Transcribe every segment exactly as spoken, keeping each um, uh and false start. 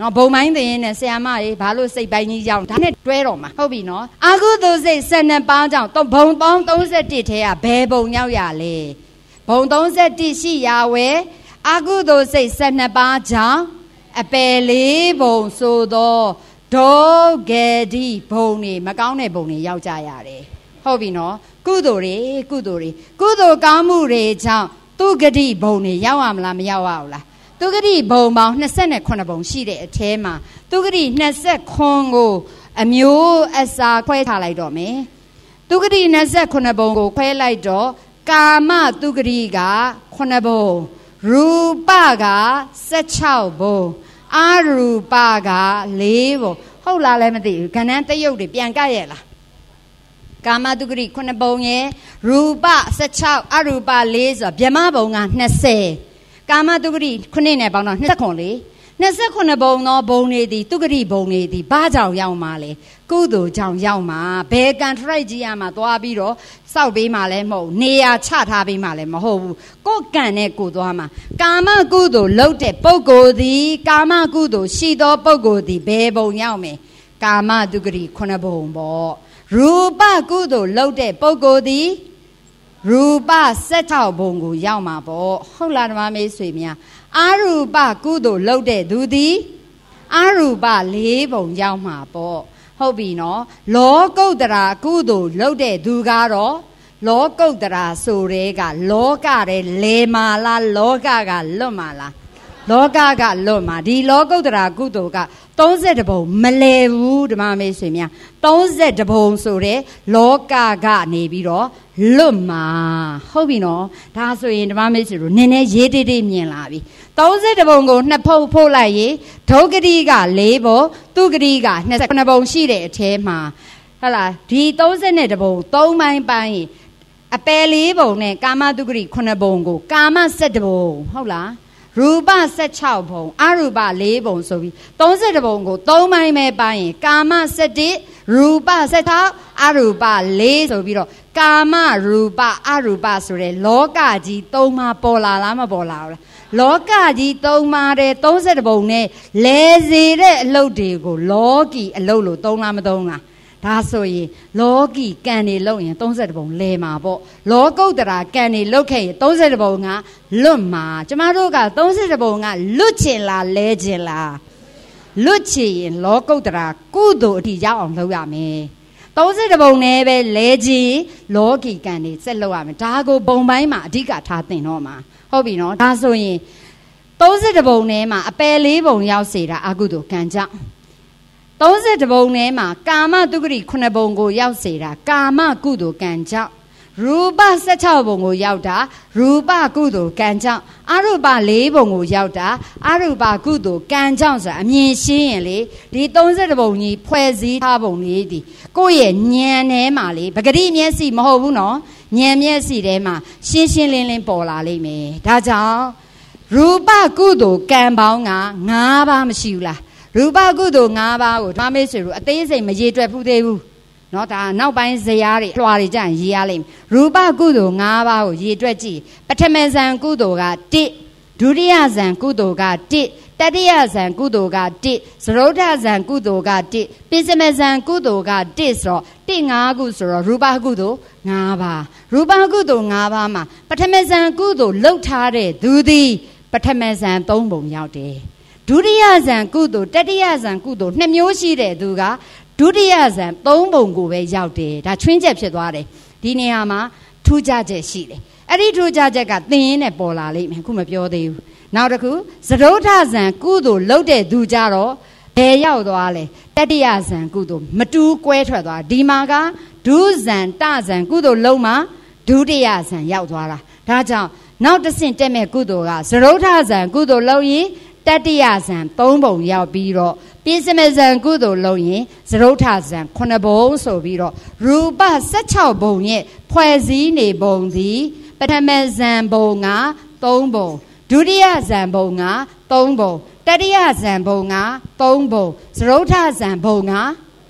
နော်ဘုံမိုင်းသိရင်နဲ့ဆရာမကြီးဘာလို့စိတ်ပိုင်းကြီးကြောင်းဒါနဲ့တွဲတော့မှာဟုတ်ပြီနော်အာကုသိုလ်စိတ်၁၂ပါးကြောင့်ဘုံပေါင်း၃၁ထဲကဘယ်ဘုံရောက်ရလဲဘုံ၃၁ရှိရာဝဲအာကုသိုလ်စိတ်၁၂ပါးကြောင့်အပယ်လေးဘုံဆိုသောဒုက္ခတိဘုံနေမကောင်းတဲ့ဘုံနေရောက်ကြရတယ်ဟုတ်ပြီနော်ကုသိုလ်တွေကုသိုလ်တွေကုသိုလ်ကောင်းမှုတွေကြောင့်သူဂတိဘုံနေရောက်ရမလားမရောက်ရဘူးလားသူဂတိဘုံပေါင်း၂၈ဘုံရှိတဲ့အထဲမှာသူဂတိ၂၈ကိုအမျိုးအစားခွဲထားလိုက်တော့မယ်သူဂတိ၂၈ဘုံကိုခွဲလိုက်တော့ကာမသူဂတိက9ဘုံရူပက၁၆ဘုံအရူပက၄ဘုံဟုတ်လားလည်းမသိဘူးခဏန်းတရုပ်တွေပြန်ကပ်ရဲ့လားကာမတုဂတိ9ဘုံရဲ့ရူပ၁၆အရူပ၄ဆိုဗြဟ္မဘုံက၂၀ကာမတုဂတိ9နဲ့ပေါင်းတော့၂၇လေ၂၈ဘုံသောဘုံနေသည်တုဂတိဘုံနေသည်ဘာကြောင့်ရောက်မှာလဲကုသိုလ်ကြောင့်ရောက်မှာဘယ်ကန်ထရိုက်ကြီးရမှာသွားပြီးတော့စောက်ပေးမှာလဲမဟုတ်နေရာချထားပေးမှာလဲမဟုတ်ဘူးကိုယ်ကံနဲ့ကိုယ်သွားမှာကာမကုသိုလ်လုပ်တဲ့ပုဂ္ဂိုလ်သည်ကာမကုသိုလ်ရှိသောပုဂ္ဂိုလ်သည်ဘယ်ဘုံရောက်မယ်ကာမတုဂတိ9ဘုံပေါ့ရူပကုသိုလ်လုပ်တဲ့ပုဂ္ဂိုလ်သည်ရူပ၁၆ဘုံကိုရောက်မှာပေါ့ဟုတ်လားဓမ္မမေးဆွေများအရူပကုသိုလ်လုပ်တဲ့သူသည်အရူပ၄ဘုံရောက်မှာပေါ့ဟုတ်ပြီနော်လောကုတ္တရာကုသိုလ်လုပ်တဲ့သူကတော့လောကုတ္တရာဆိုတဲ့ကလောကတဲ့လေမာလားလောကကလွတ်မှာလားလောကကလွတ်မှာဒီလောကုတ္တရာကုသိုလ်က၃၁ဘုံမလဲဘူးဓမ္မမေးဆွေများ၃၁ဘုံဆိုတဲ့လောကကနေပြီးတော့လွတ်မှာဟုတ်ပြီနော်ဒါဆိုရင်ဓမ္မမေးဆွေတို့နည်းနည်းရေးတိတိမြင်လာပြီ၃၁ဘုံကိုနှစ်ဖုတ်ဖို့လိုက်ရေဒုက္ခတိက၄ဘုံသူဂတိက၂၈ဘုံရှိတဲ့အထဲမှာဟုတ်လားဒီ၃၁ဘုံ၃ပိုင်းပိုင်းအပယ်၄ဘုံနဲ့ကာမတုဂတိ9ဘုံကိုကာမ၁၁ဘုံဟုတ်လားရူပ၁၆ဘုံအရူပ၄ဘုံဆိုပြီး၃၁ဘုံကို၃ပိုင်းပဲပိုင်းရင်ကာမ၁၁ရူပ၁၆အရူပ၄ဆိုပြီးတော့ကာမရူပအရူပဆိုတဲ့လောကကြီး၃ပါးပေါ်လာလားမပေါ်လာဘူးလားလောကကြီး၃ပါးတဲ့၃၁ဘုံနဲ့လဲစေတဲ့အလုပ်တွေကိုလောကီအလုပ်လို့သုံးလားမသုံးလားဒါဆိုရင်လောကီကံနေလို့ရင်၃၁ဘုံလဲမှာပေါ့လောကုတ္တရာကံနေလုတ်ခဲ့ရင်၃၁ဘုံကလွတ်မှာကျမတို့က၃၁ဘုံကလွတ်ချင်လားလဲချင်လားလွတ်ချင်ရင်လောကုတ္တရာကုသိုလ်အထိရောက်အောင်လုပ်ရမယ်၃၁ဘုံနဲ့ပဲလဲချင်လောကီကံနေစက်လုပ်ရမယ်ဒါကိုဘုံပိုင်းမှာအဓိကထားသင်တော့မှာဟုတ်ပြီနော်ဒါဆိုရင်၃၁ဘုံထဲမှာအပယ်၄ဘုံရောက်စေတာအကုသိုလ်ကံကြောင့်၃၁ဘုံထဲမှာကာမတုဂတိ9ဘုံကိုရောက်စေတာကာမကုသိုလ်ကံကြောင့်ရူပ၁၆ဘုံကိုရောက်တာရူပကုသိုလ်ကံကြောင့်အရူပ၄ဘုံကိုရောက်တာအရူပကုသိုလ်ကံကြောင့်ဆိုတာအမြင်ရှင်းရင်လေဒီ၃၁ဘုံကြီးဖွဲ့စည်းထားပုံလေးဒီကိုယ့်ရဲ့ဉာဏ်ထဲမှာလေပဂတိမျက်စိမဟုတ်ဘူးနော်ဉာဏ်မျက်စိထဲမှာရှင်းရှင်းလင်းလင်းပေါ်လာလိမ့်မယ်ဒါကြောင့်ရူပကုသိုလ်ကံပေါင်းက၅ပါးမရှိဘူးလားရူပကုသိုလ်၅ပါးကိုဓမ္မမေးဆွေတို့အသေးစိတ်မရေတွက်ဘူးသေးဘူးเนาะဒါနောက်ပိုင်းဇယားတွေလွှာတွေကြရင်ရေးရလိမ့်မယ်ရူပကုသိုလ်၅ပါးကိုရေတွက်ကြည့်ပထမဇန်ကုသိုလ်က၁ဒုတိယဇန်ကုသိုလ်က၁တတိယဇန်ကုသိုလ်က၁သရုတ်ထဇန်ကုသိုလ်က၁ပိစမဇန်ကုသိုလ်က၁ဆိုတော့၁ ၅ခုဆိုတော့ရူပကုသိုလ်၅ပါးရူပကုသိုလ်၅ပါးမှာပထမဇန်ကုသိုလ်လှုပ်ထားတဲ့သူသည်ပထမဇန်၃ဘုံရောက်တယ်ဒုတိယဇန်ကုသိုလ်တတိယဇန်ကုသိုလ်နှစ်မျိုးရှိတဲ့သူကဒုတိယဇန်၃ဘုံကိုပဲရောက်တယ်ဒါချွင်းချက်ဖြစ်သွားတယ်ဒီနေရာမှာထူးခြားချက်ရှိတယ်အဲ့ဒီထူးခြားချက်ကသင်ရင်းနဲ့ပေါ်လာလိမ့်မယ်ခုမပြောသေးဘူးနောက်တစ်ခုသရုတ်ထဇန်ကုသိုလ်လုပ်တဲ့သူကြတော့ဘယ်ရောက်သွားလဲတတိယဇန်ကုသိုလ်မတူးကွဲထွက်သွားဒီမှာကဒုဇန်တဇန်ကုသိုလ်လုံးမှာဒုတိယဇန်ရောက်သွားတာဒါကြောင့်နောက်တစ်ဆင့်တက်မဲ့ကုသိုလ်ကသရုတ်ထဇန်ကုသိုလ်လုပ်ရင်တတိယဇန်၃ဘုံရောက်ပြီးတော့ပိစမဇန်ကုသိုလ်လုံးရင်သရုတ်ထဇန်9ဘုံဆိုပြီးတော့ရူပ၁၆ဘုံရဲ့ဖွဲ့စည်းနေပုံသည်ပထမဇန်ဘုံက၃ဘုံဒုတိယဇန်ဘုံက၃ဘုံတတိယဇန်ဘုံက၃ဘုံသရုတ်ထဇန်ဘုံက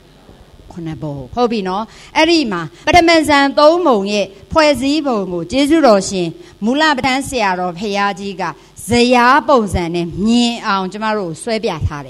9ဘုံဟုတ်ပြီနော်အဲ့ဒီမှာပထမဇန်၃ဘုံရဲ့ဖွဲ့စည်းပုံကိုကျေးဇူးတော်ရှင်မူလပဋ္ဌာန်းဆရာတော်ဖရာကြီးကဇယားပုံစံနဲ့မြင်အောင်ကျမတို့ဆွဲပြထားတယ်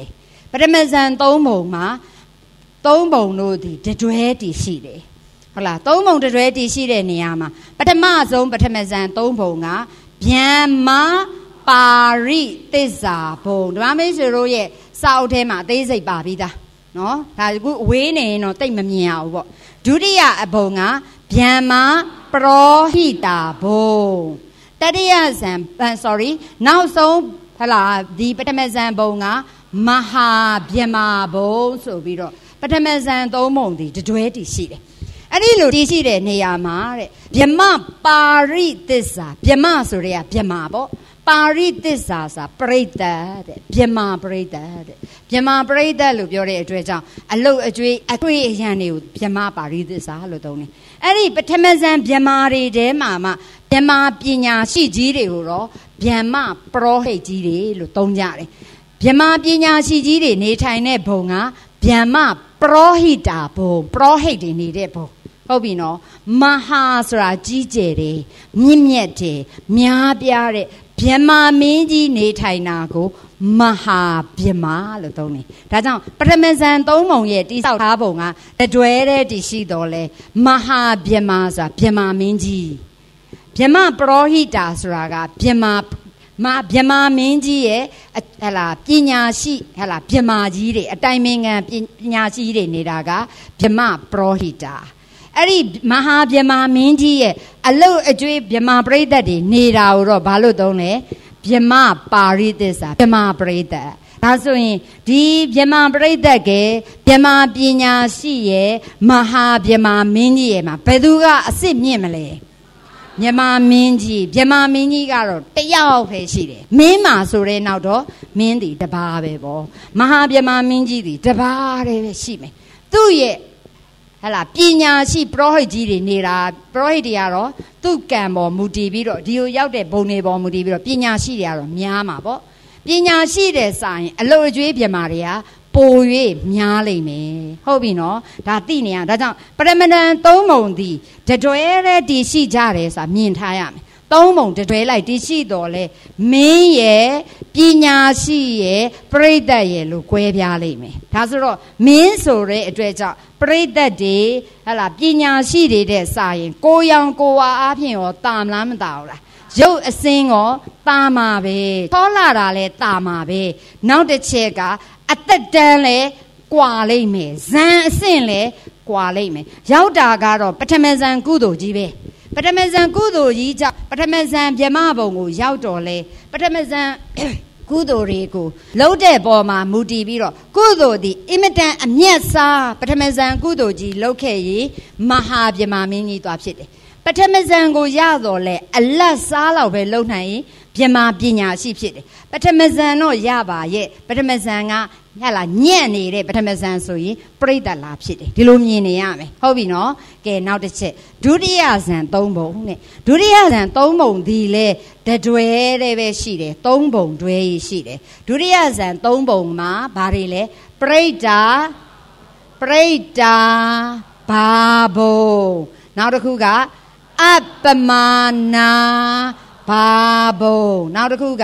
ပထမဇန်သုံးပုံမှာသုံးပုံတို့ဒီတွဲတည်ရှိတယ်ဟုတ်လားသုံးပုံတွဲတည်ရှိတဲ့နေရာမှာပထမဆုံးပထမဇန်သုံးပုံကဗျမ္မာပါရိသစ္စာဘုံဓမ္မမိတ်ဆွေတို့ရဲ့စာအုပ်ထဲမှာအသေးစိတ်ပါပြီးသားနော်ဒါကူအဝေးနေရင်တော့တိတ်မမြင်အောင်ပေါ့ဒုတိယအဘုံကဗျမ္မာပရောဟိတာဘုံတတိယဇန် sorry နောက်ဆုံးဟလာဒီပထမဇန်ဘုံကမဟာဗျမ္မာဘုံဆိုပြီးတော့ပထမဇန်သုံးပုံဒီတွဲတည်ရှိတယ်အဲ့ဒီလိုတည်ရှိတဲ့နေရာမှာတဲ့ဗျမပါရိသစ္စာဗျမဆိုတဲ့ကဗျမပေါ့ပါရိသစ္စာဆိုပရိသတ်တဲ့ဗျမပရိသတ်တဲ့ဗျမပရိသတ်လို့ပြောတဲ့အတွက်ကြောင့်အလုတ်အကျွေးအတွေ့အရန်တွေကိုဗျမပါရိသစ္စာလို့သုံးတယ်အဲ့ဒီပထမဇန်ဗျမတွေထဲမှာမှဗျမပညာရှိကြီးတွေကိုတော့ဗျမပရောဟိတ်ကြီးတွေလို့သုံးကြတယ်ဗျမပညာရှိကြီးတွေနေထိုင်တဲ့ဘုံကဗျမပရောဟိတာဘုံပရောဟိတ်တွေနေတဲ့ဘုံဟုတ်ပြီနော်မဟာဆိုတာကြီးကျယ်တယ်မြင့်မြတ်တယ်များပြားတဲ့ဗျမမင်းကြီးနေထိုင်တာကိုမဟာဗျမလို့သုံးတယ်ဒါကြောင့်ပထမဇန်သုံးပုံရဲ့တိဆောက်ထားပုံကတွဲတဲ့တည်ရှိတော်လဲမဟာဗျမဆိုတာဗျမမင်းကြီးဗျမပရောဟိတာဆိုတာကဗျမမဗျမမင်းကြီးရဲ့ဟလာပညာရှိဟလာဗျမကြီးတွေအတိုင်ပင်ခံပညာရှိတွေနေတာကဗျမပရောဟိတာအဲ့ဒီမဟာဗျမမင်းကြီးရဲ့အလုတ်အကျွေးဗျမပရိသတ်တွေနေတာကိုတော့ဘာလို့သုံးလဲဗျမပါရိသစ္စာဗျမပရိသတ်ဒါဆိုရင်ဒီဗျမပရိသတ်ကဗျမပညာရှိရဲ့မဟာဗျမမင်းကြီးရဲ့မှာဘယ်သူကအစ်စ်မြင့်မလဲမြမမင်းကြီးဗျမမင်းကြီးကတော့တယောက်ပဲရှိတယ်မင်းမာဆိုတဲ့နောက်တော့မင်းဒီတပါးပဲပေါ့မဟာဗျမမင်းကြီးဒီတပါးတည်းပဲရှိမယ်သူ့ရဲ့ဟလာပညာရှိပရောဟိတ်ကြီးတွေနေတာပရောဟိတ်တွေကတော့သူ့ကံပေါ်မူတည်ပြီးတော့ဒီကိုရောက်တဲ့ဘုံတွေပေါ်မူတည်ပြီးတော့ပညာရှိတွေကတော့များမှာပေါ့ပညာရှိတဲ့စာရင်အလို့အကျွေးပြမာတွေကပို၍များလိမ့်မယ်ဟုတ်ပြီနော်ဒါသိနေရဒါကြောင့်ပရမဏံသုံးပုံဒီတွဲတဲ့တည်ရှိကြတယ်ဆိုတာမြင်ထားရမယ်သုံးပုံတွဲလိုက်တည်ရှိတော်လဲမင်းရဲ့ပညာရှိရဲ့ပရိသတ်ရဲ့လို့꿰ပြားလိမ့်မယ်ဒါဆိုတော့မင်းဆိုတဲ့အတွက်ကြောင့်ပရိသတ်တွေဟလာပညာရှိတွေတဲ့စာရင်ကိုရောင်ကိုဝါအားဖြင့်ရောတာမလားမတာဘူးလားရုပ်အစင်းရောတာမှာပဲထောလာတာလဲတာမှာပဲနောက်တစ်ချက်ကအသက်တန်းလဲကွာလိမ့်မယ်ဇန်အဆင့်လဲကွာလိမ့်မယ်ရောက်တာကတော့ပထမဇန်ကုသိုလ်ကြီးပဲပထမဇန်ကုသိုလ်ကြီးကြောင့်ပထမဇန်ဗျမဘုံကိုရောက်တော်လဲပထမဇန်ကုသိုလ်တွေကိုလှုပ်တဲ့ပေါ်မှာမူတည်ပြီးတော့ကုသိုလ်ဒီအင်မတန်အမျက်စားပထမဇန်ကုသိုလ်ကြီးလှုပ်ခဲ့ရင်မဟာဗျမမင်းကြီးသွားဖြစ်တယ်ပထမဇန်ကိုရတော့လဲအလတ်စားလောက်ပဲလုံနိုင်ရင်ဗျမပညာရှိဖြစ်တယ်ပထမဇန်တော့ရပါရဲ့ပထမဇန်ကဟလာညံ့နေတဲ့ပထမဇန်ဆိုရင်ပြိတ္တလာဖြစ်တယ်ဒီလိုမြင်နေရမယ်ဟုတ်ပြီနော်ကဲနောက်တစ်ချက်ဒုတိယဇန်သုံးပုံနဲ့ဒုတိယဇန်သုံးပုံဒီလဲတွဲတဲ့ပဲရှိတယ်သုံးပုံတွဲရှိတယ်ဒုတိယဇန်သုံးပုံမှာဘာတွေလဲပြိတ္တာပြိတ္တာဘာဘုံနောက်တစ်ခုကအပမနာဘာဘုံနောက်တစ်ခုက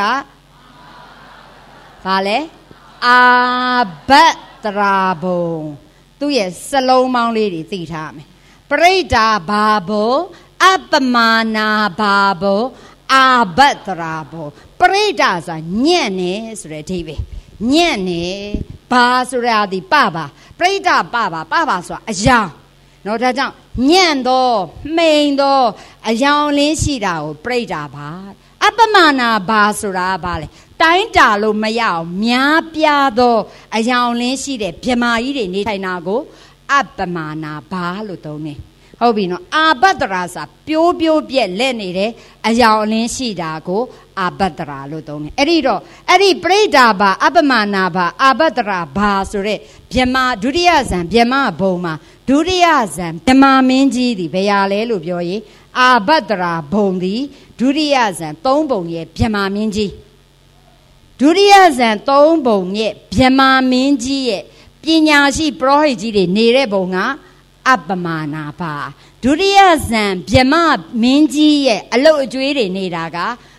ဘာလဲအာဘတ်တရာဘုံသူ့ရဲ့စလုံးပေါင်းလေးတွေသိထားမယ်ပရိဒာဘာဘုံအပမာနာဘာဘုံအာဘတ်တရာဘုံပရိဒာဆိုတာညံ့နေဆိုတဲ့အဓိပ္ပာယ်ညံ့နေဘာဆိုတာဒီပပါပရိဒာပပါပပါဆိုတာအယောင်နော်ဒါကြောင့်ညံ့တော့မှိန်တော့အယောင်လင်းရှိတာကိုပရိဒာပါအပမာနာဘာဆိုတာဘာလဲတိုင်းတာလို့မရအောင်များပြားသောအယောင်လင်းရှိတဲ့ဗြမာကြီးတွေနေထိုင်တာကိုအပမာနာဘာလို့သုံးတယ်ဟုတ်ပြီနော်အာဘတ္တရာစာပြိုးပြိုးပြက်လက်နေတဲ့အယောင်လင်းရှိတာကိုအာဘတ္တရာလို့သုံးတယ်အဲ့ဒီတော့အဲ့ဒီပရိဒါဘာအပမာနာဘာအာဘတ္တရာဘာဆိုတဲ့ဗြမာဒုတိယဇန်ဗြမာဘုံမှာဒုတိယဇန်ဗြမာမင်းကြီးဒီဘယ်ရလဲလို့ပြောရင်အာဘတ္တရာဘုံဒီဒုတိယဇန်သုံးပုံရဲ့ဗြမာမင်းကြီးဒုတိယဇန်သုံးပုံရဲ့ဗြမာမင်းကြီးရဲ့ပညာရှိပရောဟိတ်ကြီးတွေနေတဲ့ဘုံကအပမာနာပါဒုတိယဇန်ဗြမာမင်းကြီးရဲ့အလုတ်အကျွေးတွေနေတာက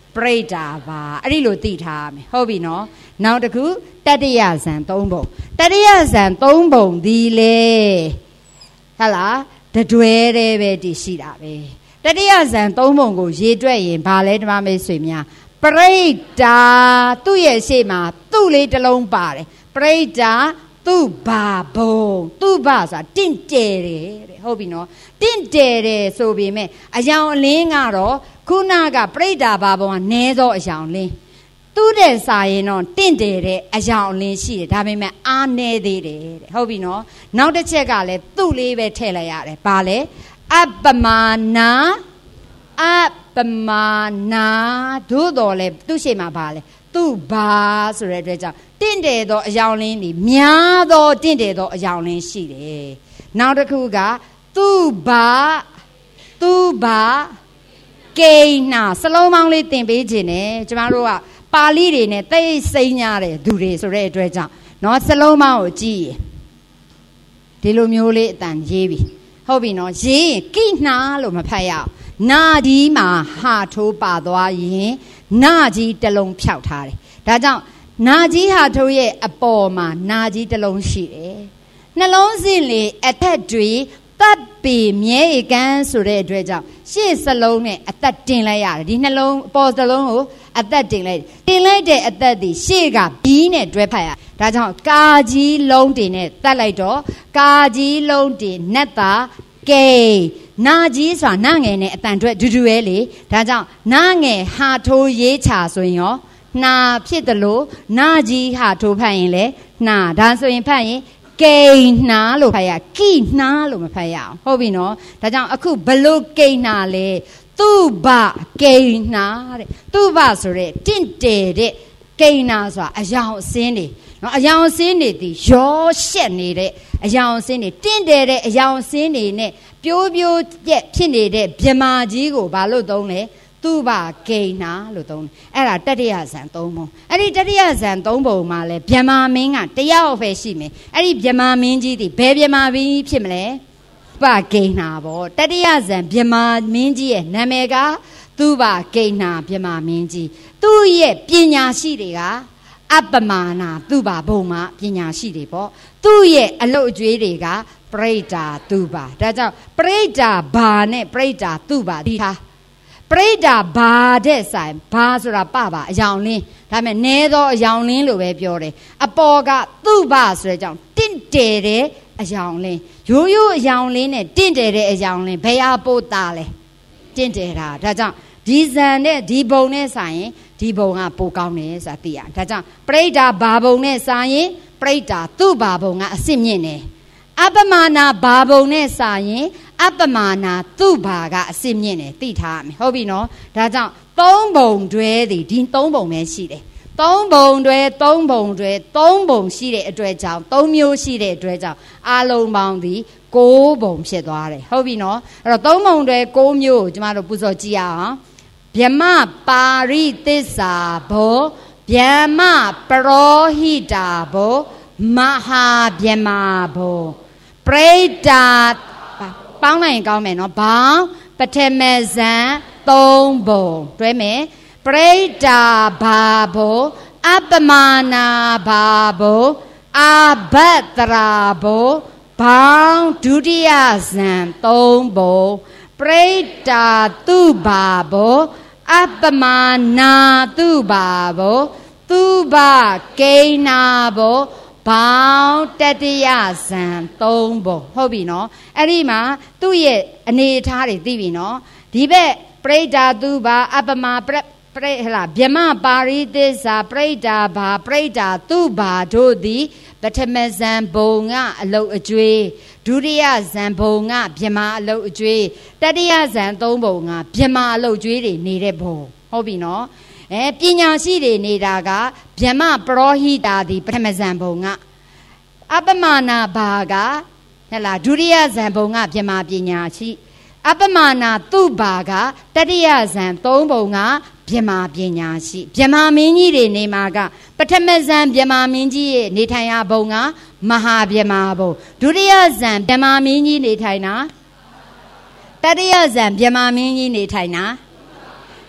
ပရိဒါဘာအဲ့ဒီလိုသိထားမယ်ဟုတ်ပြီနော်နောက်တစ်ခုတတိယဇန်သုံးပုံတတိယဇန်သုံးပုံဒီလေဟဟလားတတွဲတဲ့ပဲတည်ရှိတာပဲတတိယဇန်သုံးပုံကိုရေတွက်ရင်ဘာလဲဓမ္မမိတ်ဆွေများပရိဒါသူ့ရဲ့ရှေ့မှာသူ့လေးတစ်လုံးပါတယ်ပရိဒါသူ့ဘာဘုံသူ့ဘာဆိုတာတင့်တယ်တယ်တဲ့ဟုတ်ပြီနော်တင့်တယ်တယ်ဆိုပေမဲ့အယောင်အလင်းကတော့ခုနကပရိဒါဘာဘုံကနည်းသောအယောင်လင်းသူ့တဲ့စာရင်တော့တင့်တယ်တဲ့အယောင်အလင်းရှိတယ်ဒါပေမဲ့အားနည်းသေးတယ်တဲ့ဟုတ်ပြီနော်နောက်တစ်ချက်ကလည်းသူ့လေးပဲထည့်လိုက်ရတယ်ဘာလဲအပမာနာအပမာနာတို့တော်လဲသူ့ရှိမှာပါလဲသူ့ဘာဆိုတဲ့အတွက်ကြောင့်တင့်တယ်သောအယောင်လင်းဒီများသောတင့်တယ်သောအယောင်လင်းရှိတယ်နောက်တစ်ခုကသူ့ဘာသူ့ဘာကိန်းနာစလုံးပေါင်းလေးသင်ပေးခြင်းနဲ့ကျမတို့ကပါဠိတွေနဲ့သိစိမ့်ညာတဲ့သူတွေဆိုတဲ့အတွက်ကြောင့်เนาะစလုံးပေါင်းကိုကြည့်ရင်ဒီလိုမျိုးလေးအတန်ရေးပြီဟုတ်ပြီနော်ရေးရင်ကိနှာလို့မဖတ်ရအောင်နာကြီးမှာဟာထိုးပါသွားရင်နာကြီးတစ်လုံးဖြောက်ထားတယ်ဒါကြောင့်နာကြီးဟာထိုးရဲ့အပေါ်မှာနာကြီးတစ်လုံးရှိတယ်နှလုံးစင်လေအထက်တွေတပ်ပေမြဲကန်းဆိုတဲ့အတွက်ကြောင့်ရှေ့စလုံးနဲ့အသက်တင်လိုက်ရတယ်ဒီနှလုံးအပေါ်စလုံးကိုအသက်တင်လိုက်တင်လိုက်တဲ့အသက်ဒီရှေ့ကဘီးနဲ့တွဲဖက်ရဒါကြောင့်ကာကြီးလုံးတင်နဲ့တတ်လိုက်တော့ကာကြီးလုံးတင်နတ်တာကဲနာကြီးဆိုတာနာငယ်နဲ့အတန်အတွက်ဒူးဒူးရဲ့လေဒါကြောင့်နာငယ်ဟာထိုးရေးချဆိုရင်ရောနာဖြစ်တယ်လို့နာကြီးဟာထိုးဖတ်ရင်လေနာဒါဆိုရင်ဖတ်ရင်ကိန်းနာလို့ဖတ်ရကိနာလို့မဖတ်ရအောင်ဟုတ်ပြီနော်ဒါကြောင့်အခုဘလို့ကိန်းနာလဲသူ့ဘကိန်းနာတဲ့သူ့ဘဆိုတဲ့တင့်တယ်တဲ့ကိန်းနာဆိုတာအယောင်အစင်းတွေနော်အယောင်အစင်းတွေဒီရောရှက်နေတဲ့အယောင်အစင်းတွေတင့်တယ်တဲ့အယောင်အစင်းတွေနဲ့ပြိုးပြိုးပြက်ဖြစ်နေတဲ့ဗြဟ္မာကြီးကိုဘာလို့သုံးလဲသူ့ဘာကိန်းနာလို့သုံးတယ်အဲ့ဒါတတိယဇန်သုံးပုံအဲ့ဒီတတိယဇန်သုံးပုံမှာလဲဗြဟ္မာမင်းကတယောက်ပဲရှိမယ်အဲ့ဒီဗြဟ္မာမင်းကြီးဒီဘယ်ဗြဟ္မာမင်းကြီးဖြစ်မလဲဘာကိန်းနာပေါ့တတိယဇန်ဗြဟ္မာမင်းကြီးရဲ့နာမည်ကသူ့ဘာကိန်းနာဗြဟ္မာမင်းကြီးသူ့ရဲ့ပညာရှိတွေကအပမာနာသူ့ဘာဘုံမှာပညာရှိတွေပေါ့သူ့ရဲ့အလုတ်အကျွေးတွေကပရိဒါသူ့ဘာဒါကြောင့်ပရိဒါဘာနဲ့ပရိဒါသူ့ဘာဒီဟာပရိဒါဘာတဲ့ဆိုင်ဘာဆိုတာပပါအယောင်လင်းဒါပေမဲ့နဲသောအယောင်လင်းလို့ပဲပြောတယ်အပေါ်ကသူ့ဘာဆိုတဲ့ကြောင့်တင့်တယ်တဲ့အယောင်လင်းရိုးရိုးအယောင်လင်းနဲ့တင့်တယ်တဲ့အယောင်လင်းဘယ်ဟာပို့တာလဲတင့်တယ်တာဒါကြောင့်ဒီဇန်နဲ့ဒီဘုံနဲ့ဆိုင်ရင်ဒီဘုံကပိုကောင်းတယ်ဆိုတာသိရဒါကြောင့်ပရိဒါဘာဘုံနဲ့ဆိုင်ရင်ပရိဒါသူ့ဘာဘုံကအစစ်မြင့်တယ်အပမာနာဘာဘုံနဲ့စာရင်အပမာနာသူ့ဘာကအစစ်မြင့်တယ်သိထားရမယ်ဟုတ်ပြီနော်ဒါကြောင့်သုံးဘုံတွဲသည်ဒီသုံးဘုံပဲရှိတယ်သုံးဘုံတွဲသုံးဘုံတွဲသုံးဘုံရှိတဲ့အတွက်ကြောင့်သုံးမျိုးရှိတဲ့အတွက်ကြောင့်အလုံးပေါင်းသည်ကိုးဘုံဖြစ်သွားတယ်ဟုတ်ပြီနော်အဲ့တော့သုံးဘုံတွဲကိုးမျိုးကိုကျမတို့ပူဇော်ကြည့်ရအောင်ဗြဟ္မပါရိသစ္စာဘောဗြဟ္မပရောဟိတာဘောမဟာဗြဟ္မာဘောပရိဒါပေါင်းလိုက်ရင်ကောင်းမယ်နော်ဘောင်းပထမဇန်သုံးဘုံတွဲမယ်ပရိဒါဘာဘောအပမာနာဘာဘောအာဘတ်တရာဘောဘောင်းဒုတိယဇန်သုံးဘုံပရိဒါသူဘာဘောအပမာနာသူဘာဘောသူဘာကိန်းနာဘောဘောင်းတတိယဇန်သုံးဘုံဟုတ်ပြီနော်အဲ့ဒီမှာသူ့ရဲ့အနေအထားတွေသိပြီနော်ဒီဘက်ပရိဒါသူဘာအပမာပရိပရိဟလာဗြဟ္မပါရိသစ္စာပရိဒါဘာပရိဒါသူဘာတို့သည်ပထမဇန်ဘုံကအလုတ်အကျွေးဒုတိယဇန်ဘုံကဗြဟ္မာအလုတ်အကျွေးတတိယဇန်သုံးဘုံကဗြဟ္မာအလုတ်ကျွေးတွေနေတဲ့ဘုံဟုတ်ပြီနော်အဲပညာရှိတွေနေတာကဗြဟ္မပရောဟိတာသည်ပထမဇန်ဘုံကအပမာနာဘာကဟဲ့လားဒုတိယဇန်ဘုံကဗြဟ္မာပညာရှိအပမာနာသူ့ဘာကတတိယဇန်သုံးဘုံကဗြဟ္မာပညာရှိဗြဟ္မာမင်းကြီးတွေနေမှာကပထမဇန်ဗြဟ္မာမင်းကြီးရဲ့နေထိုင်ရာဘုံကမဟာဗြဟ္မာဘုံဒုတိယဇန်ဗြဟ္မာမင်းကြီးနေထိုင်တာတတိယဇန်ဗြဟ္မာမင်းကြီးနေထိုင်တာ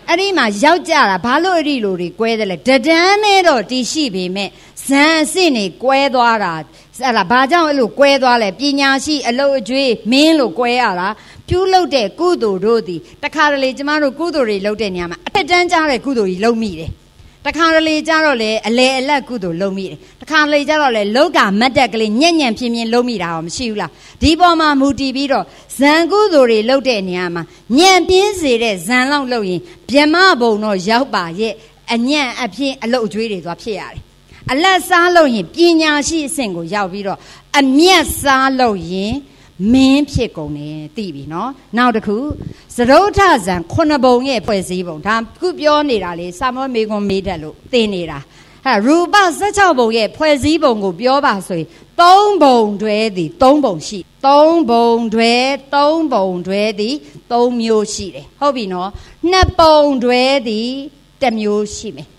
အဲ့ဒီမှာယောက်ျားလားဘာလို့အဲ့ဒီလိုတွေကွဲတယ်လဲတဒန်းနဲ့တော့တည်ရှိပေမဲ့ဇန်အစစ်နေကွဲသွားတာအဲ့လားဘာကြောင့်အဲ့လိုကွဲသွားလဲပညာရှိအလုပ်အကျွေးမင်းလို့ကွဲရတာပြုလုပ်တဲ့ကုသိုလ်တို့သည်တခါတလေကျမတို့ကုသိုလ်တွေလုပ်တဲ့နေရာမှာအထက်တန်းကြားတဲ့ကုသိုလ်ကြီးလုပ်မိတယ်တခါတလေကျတော့လေအလေအလတ်ကုသိုလ်လုပ်မိတယ်တခါတလေကျတော့လေလောကမတ်တက်ကလေးညံ့ညံ့ဖြင်းဖြင်းလုပ်မိတာရောမရှိဘူးလားဒီပေါ်မှာမူတည်ပြီးတော့ဇန်ကုသိုလ်တွေလုပ်တဲ့နေရာမှာညံ့ပြင်းစေတဲ့ဇန်လောက်လုပ်ရင်ဗြဟ္မဘုံတော့ရောက်ပါရဲ့အညံ့အပြင်းအလုတ်အကျွေးတွေသွားဖြစ်ရတယ်အလတ်စားလုပ်ရင်ပညာရှိအဆင့်ကိုရောက်ပြီးတော့အမျက်စားလုပ်ရင်မင်းဖြစ်ကုန်တယ်သိပြီနော်နောက်တစ်ခုသရုတ်ထဇံခုနှစ်ပုံရဲ့ဖွဲ့စည်းပုံဒါခုပြောနေတာလေစာမောမေကွန်မေးတတ်လို့သင်နေတာအဲရူပ၁၆ပုံရဲ့ဖွဲ့စည်းပုံကိုပြောပါဆိုရင်သုံးပုံတွဲသည်သုံးပုံရှိသုံးပုံတွဲသုံးပုံတွဲသည်သုံးမျိုးရှိတယ်ဟုတ်ပြီနော်နှစ်ပုံတွဲသည်တစ်မျိုးရှိမယ်